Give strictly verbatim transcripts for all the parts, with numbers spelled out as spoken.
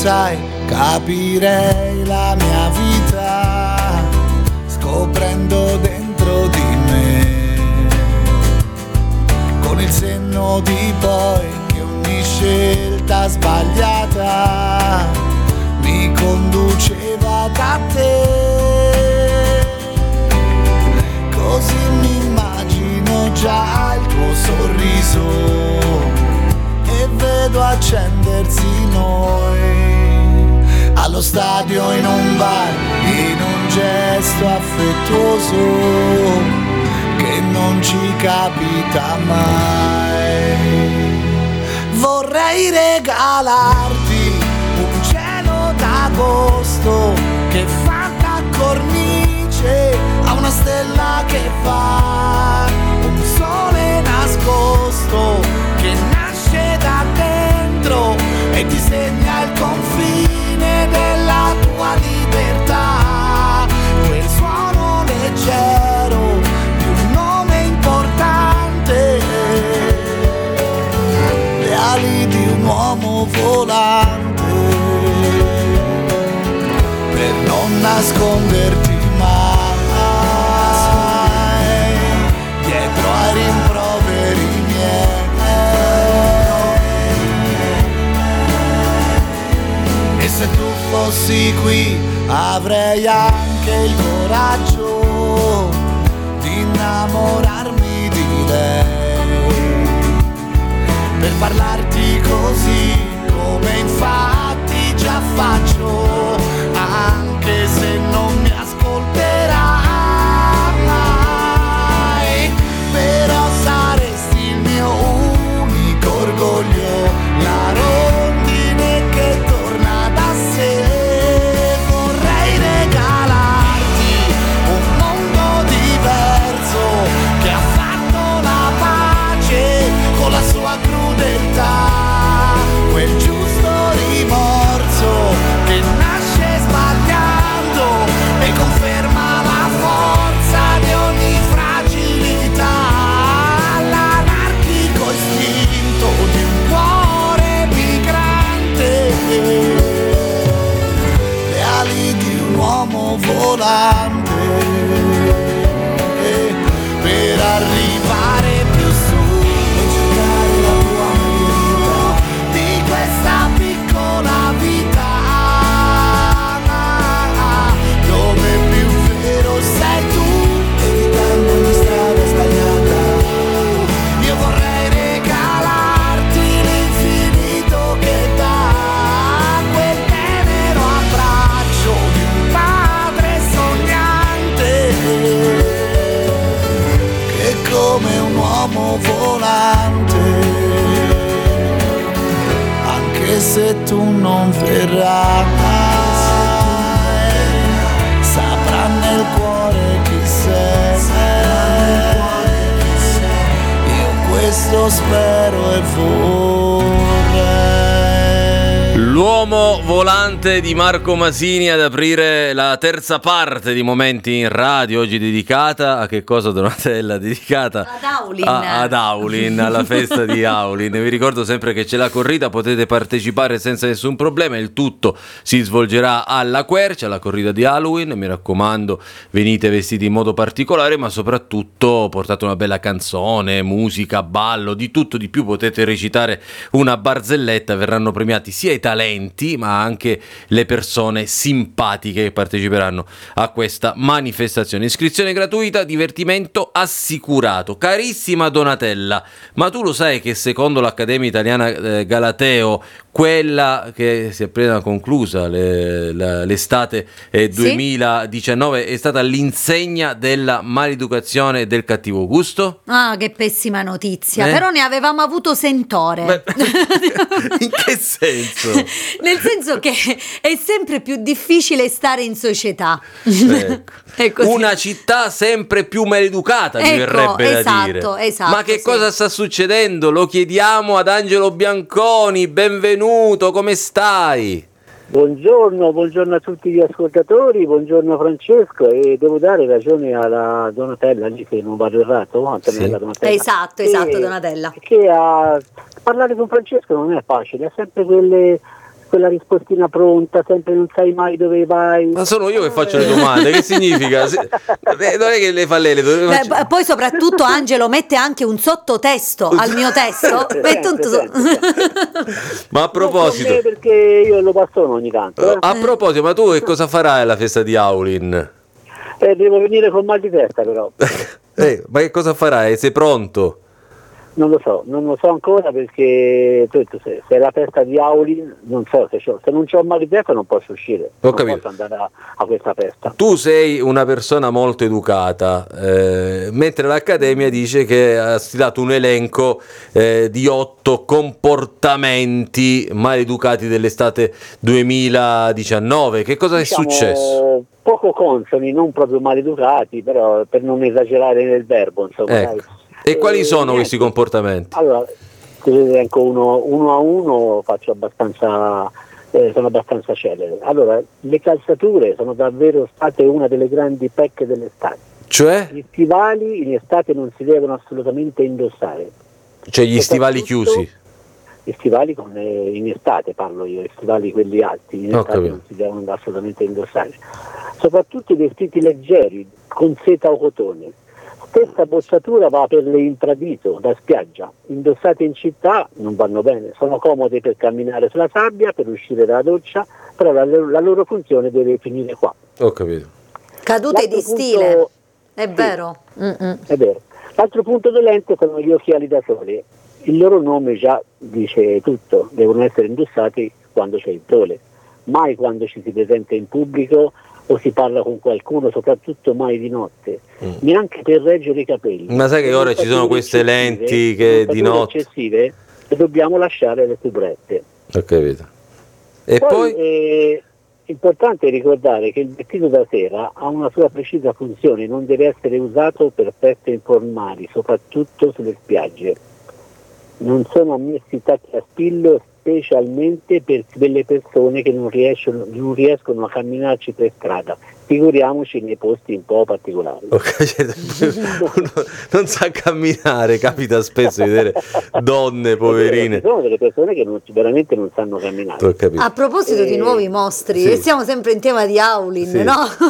sai, capirei la mia vita scoprendo dentro di me, con il senno di poi, che ogni scelta sbagliata mi conduceva da te. Così mi immagino già il tuo sorriso e vedo accendersi noi, allo stadio, in un bar, in un gesto affettuoso che non ci capita mai. Vorrei regalarti un cielo d'agosto che fa da cornice a una stella che fa un sole nascosto che nasce da dentro e disegna il confine della tua libertà, quel suono leggero di un nome importante, le ali di un uomo volante, per non nasconderti mai dietro ai rimproveri miei. E se tu fossi qui avrei anche il coraggio di innamorarmi di lei, per parlarti così come infatti già faccio, anche se non mi ascolterai mai. Però saresti il mio unico orgoglio, la rondine che torna da sé. Vorrei regalarti un mondo diverso che ha fatto la pace con la sua crudeltà, quel giusto rimorso che nasce sbagliando e conferma la forza di ogni fragilità, l'anarchico istinto di un cuore migrante, le ali di un uomo volante, per arrivare più su e cercare la tua vita di questa piccola vita, dove più vero sei tu, evitando ogni strada sbagliata. Io vorrei regalarti l'infinito che dà quel tenero abbraccio di un padre sognante, che come un uomo volante, anche se tu non verrai, saprà nel cuore chi sei. Io questo spero e vorrei. L'uomo volante di Marco Masini ad aprire la terza parte di Momenti in Radio, oggi dedicata a che cosa, Donatella? Dedicata ad Aulin, a, ad Aulin, alla festa di Aulin. Vi ricordo sempre che c'è la corrida, potete partecipare senza nessun problema, il tutto si svolgerà alla Quercia, la corrida di Halloween. Mi raccomando, venite vestiti in modo particolare, ma soprattutto portate una bella canzone, musica, ballo, di tutto di più. Potete recitare una barzelletta, verranno premiati sia i talenti ma anche le persone simpatiche che parteciperanno a questa manifestazione. Iscrizione gratuita, divertimento assicurato. Carissima Donatella, ma tu lo sai che secondo l'Accademia Italiana eh, Galateo, quella che si è appena conclusa le, la, l'estate eh, duemiladiciannove, sì, è stata l'insegna della maleducazione e del cattivo gusto? Ah, che pessima notizia, eh? Però ne avevamo avuto sentore. Beh, in che senso? Nel senso che è sempre più difficile stare in società. Ecco. Una città sempre più maleducata, mi ecco, verrebbe esatto, da dire. Esatto, Ma che sì. cosa sta succedendo? Lo chiediamo ad Angelo Bianconi. Benvenuto, come stai? Buongiorno, buongiorno a tutti gli ascoltatori, buongiorno Francesco, e devo dare ragione alla Donatella lì, che non vado errato, Antonella, sì. Donatella. Esatto, esatto, Donatella. Che a parlare con Francesco non è facile, ha sempre quelle quella rispostina pronta, sempre non sai mai dove vai. Ma sono io che faccio le domande, che significa? Se, eh, non è che le fa lei, le do- Beh, p- poi soprattutto Angelo mette anche un sottotesto al mio testo. Sempre, Mette un sempre, so- sempre. Ma a Non proposito, con me perché io lo passo ogni tanto. Eh. a proposito, ma tu che cosa farai alla festa di Aulin? Eh, devo venire con mal di testa però. Eh, ma che cosa farai? Sei pronto? Non lo so, non lo so ancora perché tu, tu, se, se è la festa di Auli, non so, se, c'ho, se non c'ho mal di testa non posso uscire, Ho non capito. posso andare a, a questa festa. Tu sei una persona molto educata, eh, mentre l'Accademia dice che ha stilato un elenco eh, di otto comportamenti maleducati dell'estate duemiladiciannove. Che cosa Diciamo, è successo? Poco consoni, non proprio maleducati, però per non esagerare nel verbo, insomma. Ecco. Dai. E quali Eh, sono niente. questi comportamenti? Allora, se elenco uno, uno a uno, faccio abbastanza, eh, sono abbastanza celere. Allora, le calzature sono davvero state una delle grandi pecche dell'estate. Cioè? Gli stivali in estate non si devono assolutamente indossare. Cioè gli stivali Soprattutto chiusi? Gli stivali con, eh, in estate parlo io, gli stivali quelli alti, in Ho estate capito. non si devono assolutamente indossare. Soprattutto i vestiti leggeri, con seta o cotone. Stessa bocciatura va per le infradito da spiaggia, indossate in città non vanno bene, sono comode per camminare sulla sabbia, per uscire dalla doccia, però la, la loro funzione deve finire qua. Ho capito. Cadute L'altro di punto- stile. È sì. vero. Mm-mm. È vero. L'altro punto dolente sono gli occhiali da sole. Il loro nome già dice tutto, devono essere indossati quando c'è il sole, mai quando ci si presenta in pubblico o si parla con qualcuno, soprattutto mai di notte, Mm. neanche per reggere i capelli. Ma sai che ora ci sono Montature queste eccessive- lenti che di montature notte... eccessive e dobbiamo lasciare le cubrette. Ho capito. E Poi, poi? è importante ricordare che il vestito da sera ha una sua precisa funzione, non deve essere usato per feste informali, soprattutto sulle spiagge. Non sono ammessi tacchi a spillo, specialmente per quelle persone che non riescono, non riescono a camminarci per strada, figuriamoci nei posti un po' particolari. Ho capito. Uno non sa camminare, capita spesso di vedere donne poverine. Ci sono delle persone che non- veramente non sanno camminare. Ho capito. A proposito di Eh, nuovi mostri, sì. e siamo sempre in tema di Aulin, Sì. no?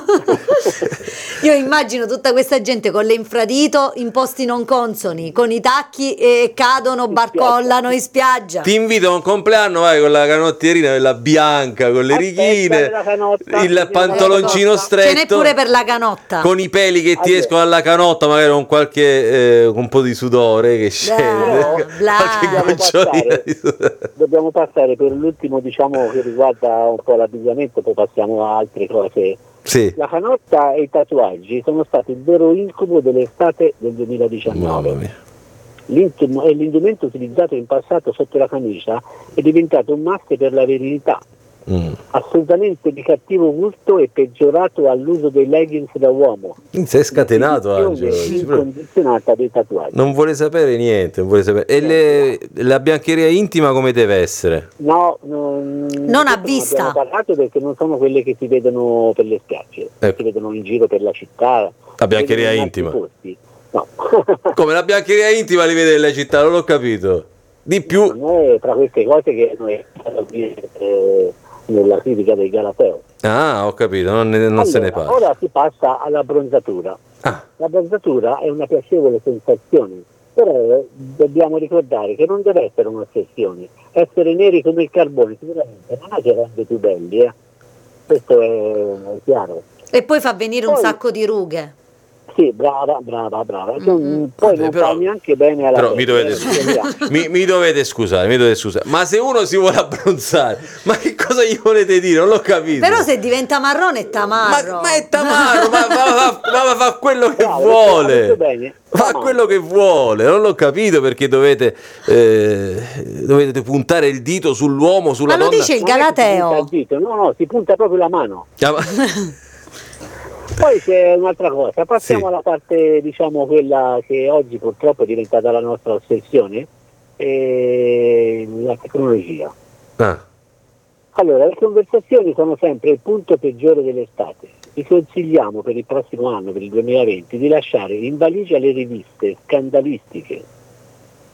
Io immagino tutta questa gente con le infradito in posti non consoni, con i tacchi e cadono, barcollano in spiaggia. Ti invito a un compleanno, vai con la canottierina, quella bianca, con le Aspetta, righine, la canotta, il vediamo pantaloncino la Ce n'è stretto, pure per la canotta. con i peli che ti Allora. escono dalla canotta, magari con qualche eh, con un po' di sudore che scende, bla. qualche Dobbiamo gocciolina passare. di sudore. Dobbiamo passare per l'ultimo, diciamo, che riguarda un po' l'abbigliamento, poi passiamo a altre cose. Sì. La canotta e i tatuaggi sono stati il vero incubo dell'estate del duemiladiciannove. Mamma mia. L'intimo- e l'indumento utilizzato in passato sotto la camicia è diventato un must per la virilità, Mm. assolutamente di cattivo gusto e peggiorato all'uso dei leggings da uomo. Sei scatenato, L'esibizione Angelo. incondizionata dei tatuaggi. Non vuole sapere niente, non vuole sapere. E le- la biancheria intima come deve essere? No, non, Non a questo vista. abbiamo parlato perché non sono quelle che si vedono per le spiagge, Ecco. si vedono in giro per la città. La biancheria si vedono in altri intima. posti. No. Come la biancheria intima li vede nella città, non l'ho capito. Di più. Non è tra queste cose che noi eh, nella critica del Galateo. Ah, ho capito, non, ne- non Allora, se ne parla. ora si passa alla bronzatura. Ah, La bronzatura è una piacevole sensazione, però dobbiamo ricordare che non deve essere un'ossessione. Essere neri come il carbone sicuramente non è che rende più belli, eh. Questo è, è chiaro. E poi fa venire un Poi- sacco di rughe. Sì, brava, brava, brava. Non- Mm-hmm. Poi Vabbè, non però- fa neanche bene alla però mi pelle, dovete, eh, scusiamo. mi, mi dovete scusare, mi dovete scusare. Ma se uno si vuole abbronzare, ma che cosa gli volete dire? Non l'ho capito. Però se diventa marrone è ma, tamarro. ma è tamarro, ma, ma- ma- ma- ma fa quello che Bravo, ha detto vuole. bene. Fa Tamarro. quello che vuole, non l'ho capito perché dovete, eh, dovete puntare il dito sull'uomo, sulla Ma lo donna. dice il Non è che si punta Galateo. il dito, no, no, si punta proprio la mano. Ah, ma- Poi c'è un'altra cosa, passiamo Sì. alla parte, diciamo, quella che oggi purtroppo è diventata la nostra ossessione, e la tecnologia. Ah, Allora, le conversazioni sono sempre il punto peggiore dell'estate. Vi consigliamo per il prossimo anno, per il duemilaventi, di lasciare in valigia le riviste scandalistiche.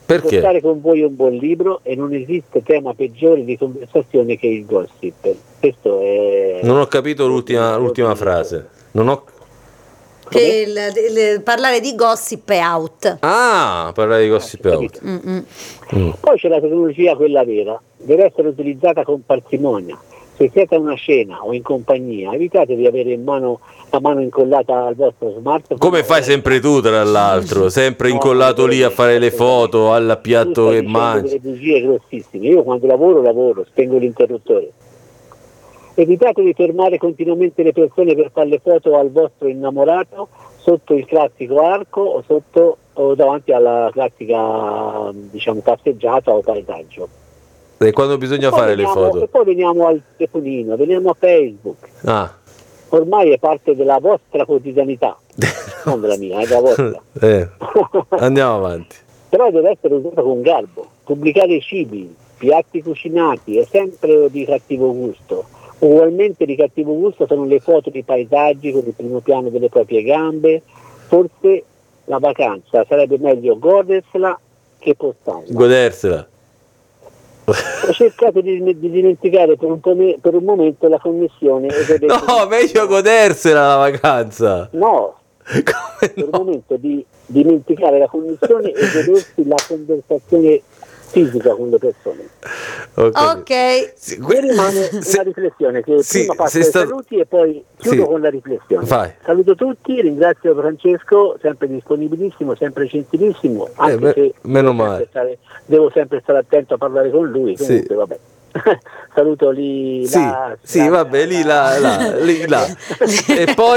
Perché? Portare con voi un buon libro e non esiste tema peggiore di conversazione che il gossip. Questo è... Non ho capito l'ultima, l'ultima frase. Non ho... Che il, il, parlare di gossip è out. Ah, parlare di gossip è out. Mm. Poi c'è la tecnologia, quella vera, deve essere utilizzata con parsimonia. Se siete a una cena o in compagnia, evitate di avere in mano la mano incollata al vostro smartphone. Come fai sempre tu, tra l'altro, sempre incollato lì a fare le foto al piatto che mangi. Delle bugie grossissime. Io quando lavoro, lavoro, spengo l'interruttore. Evitate di fermare continuamente le persone per fare le foto al vostro innamorato sotto il classico arco o sotto o davanti alla classica, diciamo, passeggiata o paesaggio. E quando bisogna poi fare veniamo, le foto? E poi veniamo al telefonino, veniamo a Facebook. Ah. Ormai è parte della vostra quotidianità, non della mia, è della vostra. Eh, andiamo avanti. Però deve essere usato con garbo. Pubblicare cibi, piatti cucinati è sempre di cattivo gusto. Ugualmente di cattivo gusto sono le foto di paesaggi con il primo piano delle proprie gambe. Forse la vacanza sarebbe meglio godersela che postarla. Godersela. Ho cercato di, di dimenticare per un, me, per un momento la connessione. E no, meglio godersela la vacanza. No, come per no? un momento di dimenticare la connessione e godersi la conversazione fisica con le persone. Ok. Sì, Mi rimane se, una riflessione che sì, prima passo ai stato... saluti e poi chiudo sì. con la riflessione. Vai. Saluto tutti, ringrazio Francesco, sempre disponibilissimo, sempre gentilissimo, anche eh, beh, se meno devo male. sempre, stare, devo sempre stare attento a parlare con lui, comunque Sì. vabbè. Saluto lì Sì, là, sì, là, vabbè, lì là, là, lì là. E poi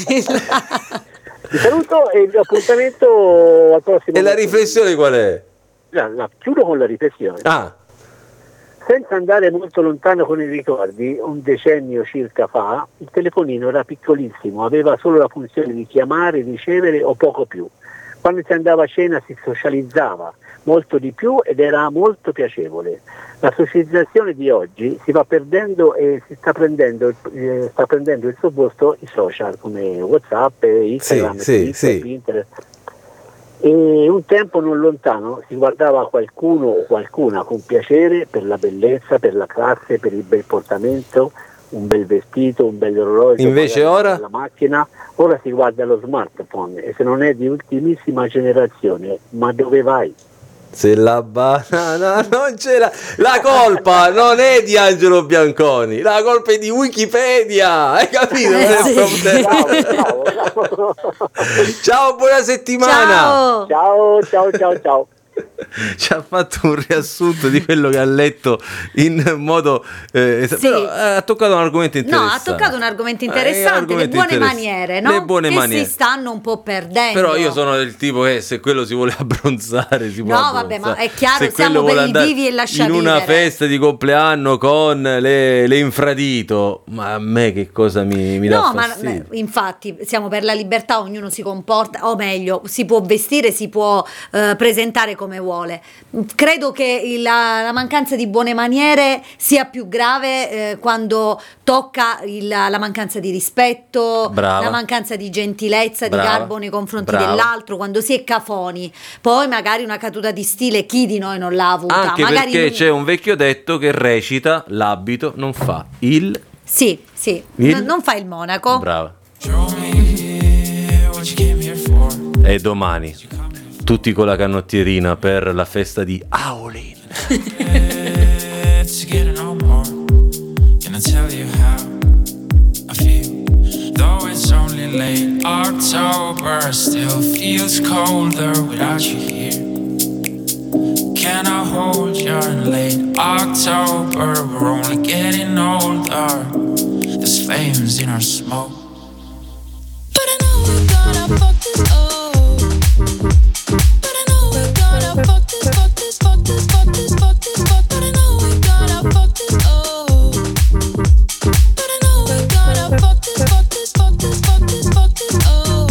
vi saluto e vi appuntamento al prossimo. e la riflessione qual è? La, la, chiudo con la riflessione. Ah, Senza andare molto lontano con i ricordi, un decennio circa fa, il telefonino era piccolissimo, aveva solo la funzione di chiamare, ricevere o poco più. Quando si andava a cena si socializzava molto di più ed era molto piacevole. La socializzazione di oggi si va perdendo e si sta prendendo, eh, sta prendendo il suo posto i social come WhatsApp, Instagram, Sì, sì, Twitter, sì. Pinterest. E un tempo non lontano si guardava qualcuno o qualcuna con piacere per la bellezza, per la classe, per il bel portamento, un bel vestito, un bel orologio. Invece ora? La macchina, ora si guarda lo smartphone e se non è di ultimissima generazione, ma dove vai? se la banana non c'era, la colpa non è di Angelo Bianconi, la colpa è di Wikipedia, hai capito? Eh, sì. Bravo, bravo, bravo. Ciao, buona settimana. Ciao. Ciao, ciao, ciao, ciao. Ci ha fatto un riassunto di quello che ha letto in modo eh, Sì. però, eh, ha toccato un argomento No, interessante. ha toccato un argomento Eh, interessante, un argomento le buone interess- maniere, no? le buone che maniere. si stanno un po' perdendo. Però io sono del tipo che se quello si vuole abbronzare si può No, abbronzare. vabbè, ma è chiaro, Se siamo quello vuole belli andare vivi e lascia in una vivere. festa di compleanno con le, le infradito, ma a me che cosa mi, mi dà No, ma fastidio? beh, infatti siamo per la libertà, ognuno si comporta, o meglio, si può vestire, si può eh, presentare come vuole. Credo che il- la, la mancanza di buone maniere sia più grave eh, quando tocca il- la mancanza di rispetto, Brava. la mancanza di gentilezza, Brava. di garbo nei confronti Brava. dell'altro, quando si è cafoni. Poi magari una caduta di stile, chi di noi non l'ha avuta? Anche magari perché non- c'è un vecchio detto che recita: l'abito non fa il Sì, sì, Il- N- non fa il monaco. brava. Show me what you came here for. E domani tutti con la canottierina per la festa di Aulin. It's getting no more. Can I tell you how I feel? Though it's only late October, still feels colder without you here. Can I hold you in late October? We're only getting older. There's flames in our smoke. But I know we're gonna fuck this up. But I know we're gonna fuck this, fuck this, fuck this, fuck this, fuck this, fuck. But I know we're gonna fuck this up. But I know we're gonna fuck this, fuck this, fuck this, fuck this, fuck this up.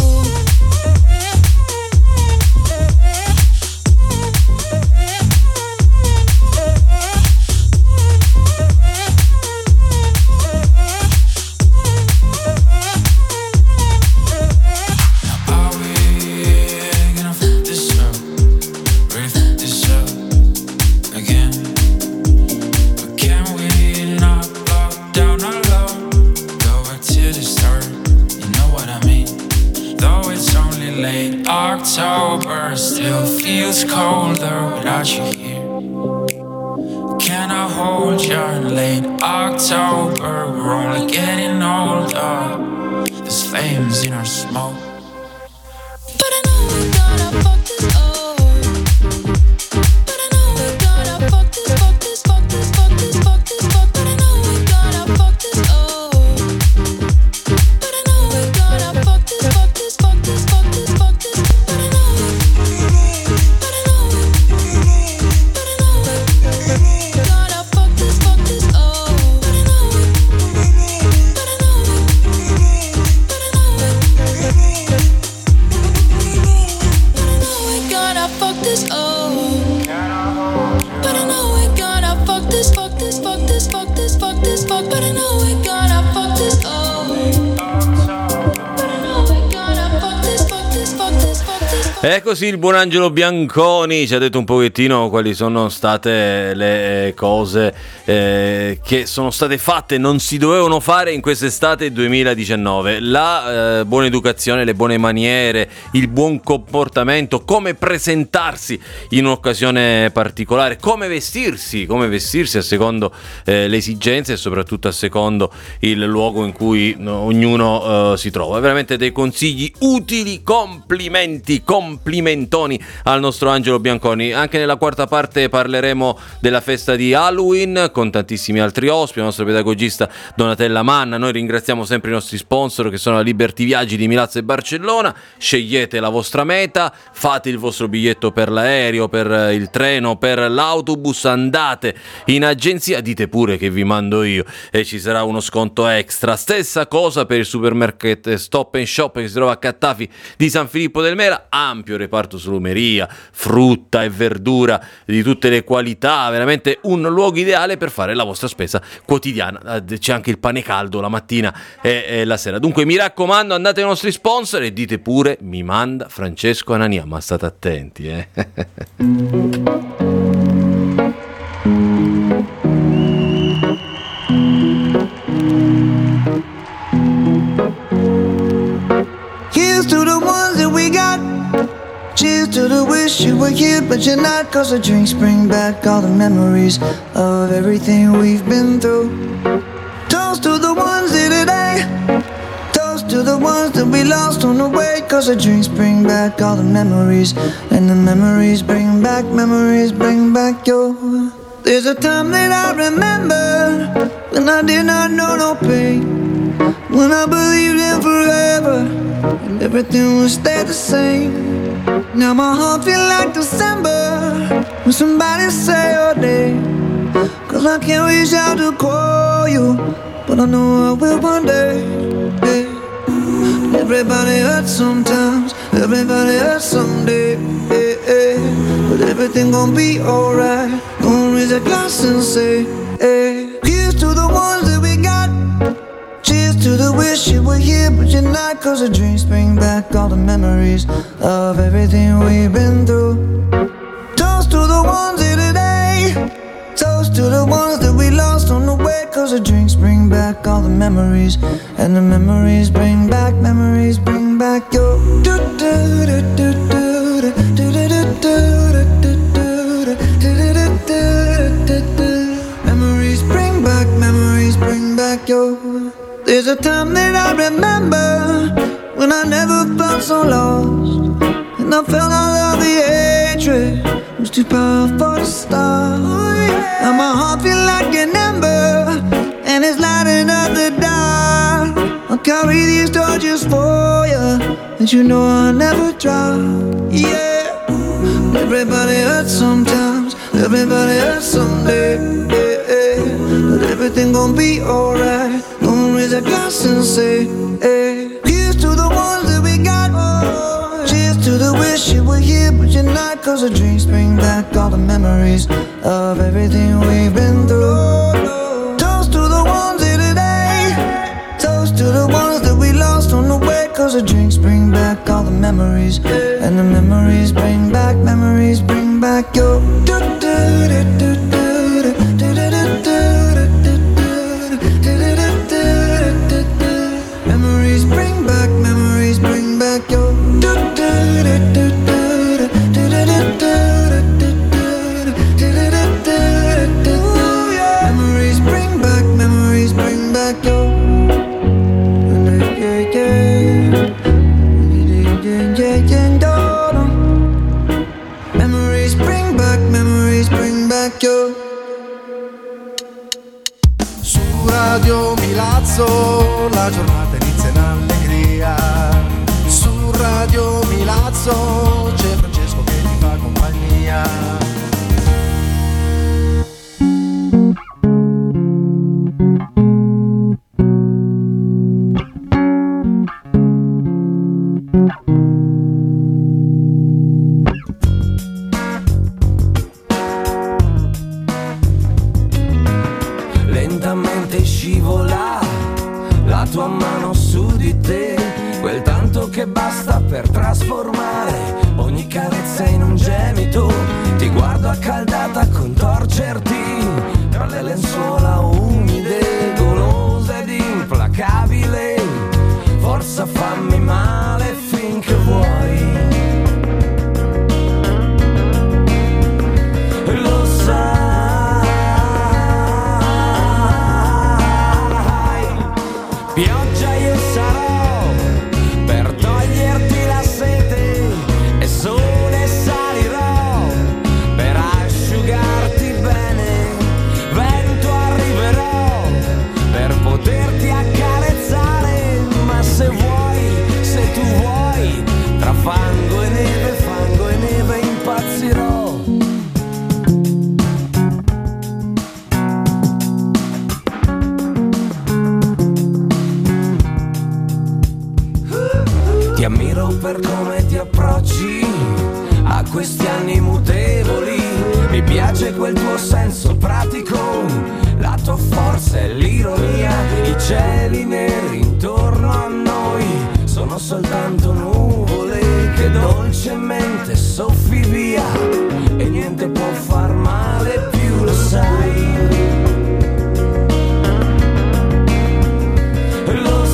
October still feels colder without you here. Can I hold you in late October? We're only getting older. There's flames in our smoke. But I know we're gonna fuck this up. But I know we're gonna fuck this, fuck this, fuck this, fuck this, fuck this, fuck. But I know we're gonna fuck this up. But I know we're gonna fuck this, fuck this, fuck this, fuck this, fuck this. But I know it. But I know it. But I know it. Gonna fuck this, fuck this up. But I know it. But I know it. But I know it. Gonna fuck this up. But I know we're gonna fuck this, fuck this, fuck this, fuck this, fuck this, fuck. But I know we're gonna fuck this up. But I know we're gonna fuck this, fuck this, fuck this, fuck this, fuck. E così il buon Angelo Bianconi ci ha detto un pochettino quali sono state le cose eh, che sono state fatte, non si dovevano fare in quest'estate duemiladiciannove. La eh, buona educazione, le buone maniere, il buon comportamento, come presentarsi in un'occasione particolare, come vestirsi, come vestirsi a secondo eh, le esigenze e soprattutto a secondo il luogo in cui no, ognuno eh, si trova. Veramente dei consigli utili, complimenti, complimentoni al nostro Angelo Bianconi. Anche nella quarta parte parleremo della festa di Halloween con tantissimi altri ospiti, il nostro pedagogista Donatella Manna. Noi ringraziamo sempre i nostri sponsor che sono la Liberty Viaggi di Milazzo e Barcellona. Scegliete la vostra meta, fate il vostro biglietto per l'aereo, per il treno, per l'autobus, andate in agenzia, dite pure che vi mando io e ci sarà uno sconto extra. Stessa cosa per il supermarket Stop and Shop che si trova a Cattafi di San Filippo del Mera, ampio reparto salumeria, frutta e verdura di tutte le qualità, veramente un luogo ideale per fare la vostra spesa quotidiana. C'è anche il pane caldo la mattina e, e la sera. Dunque mi raccomando, andate ai nostri sponsor e dite pure mi manda Francesco Anania, ma state attenti eh. Here's to the ones that we got. Cheers to the wish you were here but you're not. Cause the drinks bring back all the memories of everything we've been through. Toast to the ones here today. Toast to the ones that we lost on the way. Cause the drinks bring back all the memories. And the memories bring back, memories bring back your. There's a time that I remember when I did not know no pain, when I believed in forever and everything would stay the same. Now my heart feel like December when somebody say your name. Cause I can't reach out to call you, but I know I will one day. Yeah. Everybody hurts sometimes, everybody hurts someday. Yeah, yeah. But everything gon' be alright. Gonna raise a glass and say, hey. Here's to the ones that we got. Cheers to the wish you were here but you're not. Cause the drinks bring back all the memories of everything we've been through. Toast to the ones here today. Toast to the ones that we lost on the way. Cause the drinks bring back all the memories. And the memories bring back, memories bring back your. Memories bring back, memories bring back your. There's a time that I remember when I never felt so lost, and I felt all of the hatred was too powerful to stop. Now my heart feel like an ember and it's lighting up the dark. I'll carry these torches for you, and you know I'll never drop. Yeah. Everybody hurts sometimes, everybody hurts someday. Yeah, yeah. But everything gon' be alright. Gonna raise a glass and say, hey. Here's to the ones that we got. Oh, cheers to the wish you were here but you're not. Cause the drinks bring back all the memories of everything we've been through. Toast to the ones here today. Toast to the ones that we lost on the way. Cause the drinks bring back all the memories. And the memories bring back, memories bring back your. Memories bring back, memories bring back your. inizia in allegria. Su Radio Milazzo c'è Francesco che ti fa compagnia. Lentamente scivola la tua mano su di te, quel tanto che basta per trasformare ogni carezza in un gemito. Ti guardo accaldata a contorcerti tra le lenzuola umide, golosa ed implacabile. Forza fammi male finché vuoi. Lo sai, pioggia io sarò per toglierti la sete, e sole salirò per asciugarti bene. Vento arriverò per poterti accarezzare, ma se vuoi, se tu vuoi, tra fango e neve, fango e neve impazzirò. Ti ammiro per come ti approcci a questi anni mutevoli. Mi piace quel tuo senso pratico, la tua forza e l'ironia. I cieli neri intorno a noi sono soltanto nuvole che dolcemente soffi via, e niente può far male più, lo sai. Lo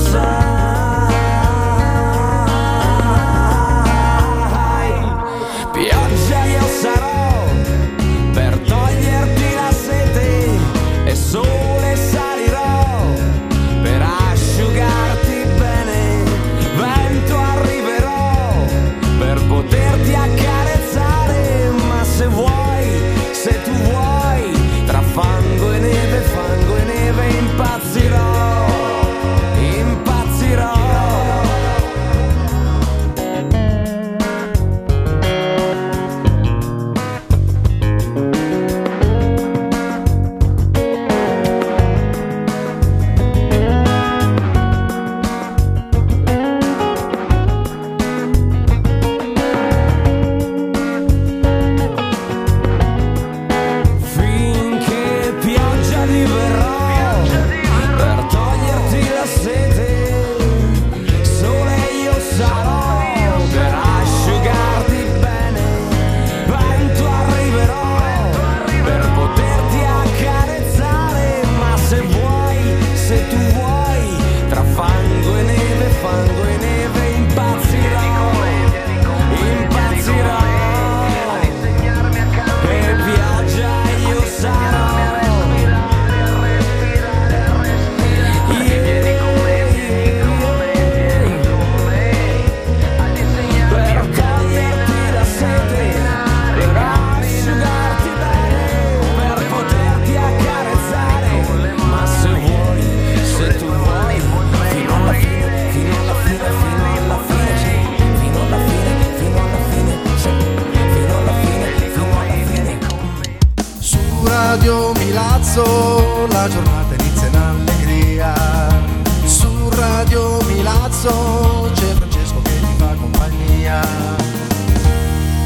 sai, pioggia io sarò per toglierti la sete, e sole salirò per asciugarti bene. Vento arriverò per poterti accarezzare, ma se vuoi, se tu vuoi, tra fango e neve, fango e neve impazzirò, impazzirò. Finché pioggia diverrò per toglierti la sete, sole io sarò per asciugarti bene. Vento arriverò per poterti accarezzare, ma se vuoi, se tu vuoi, tra fango e neve, fango e neve impazzirò, impazzirò. E pioggia io sarò. Per toglierti la sete, per asciugarti bene, per poterti accarezzare, ma se vuoi, se tu vuoi, fino alla fine, fino alla fine, fino alla fine, fino alla fine, fino alla fine, sì, fino alla fine, fino alla fine. Su Radio Milazzo la giornata inizia in allegria. Su Radio Milazzo c'è Francesco che ti fa compagnia.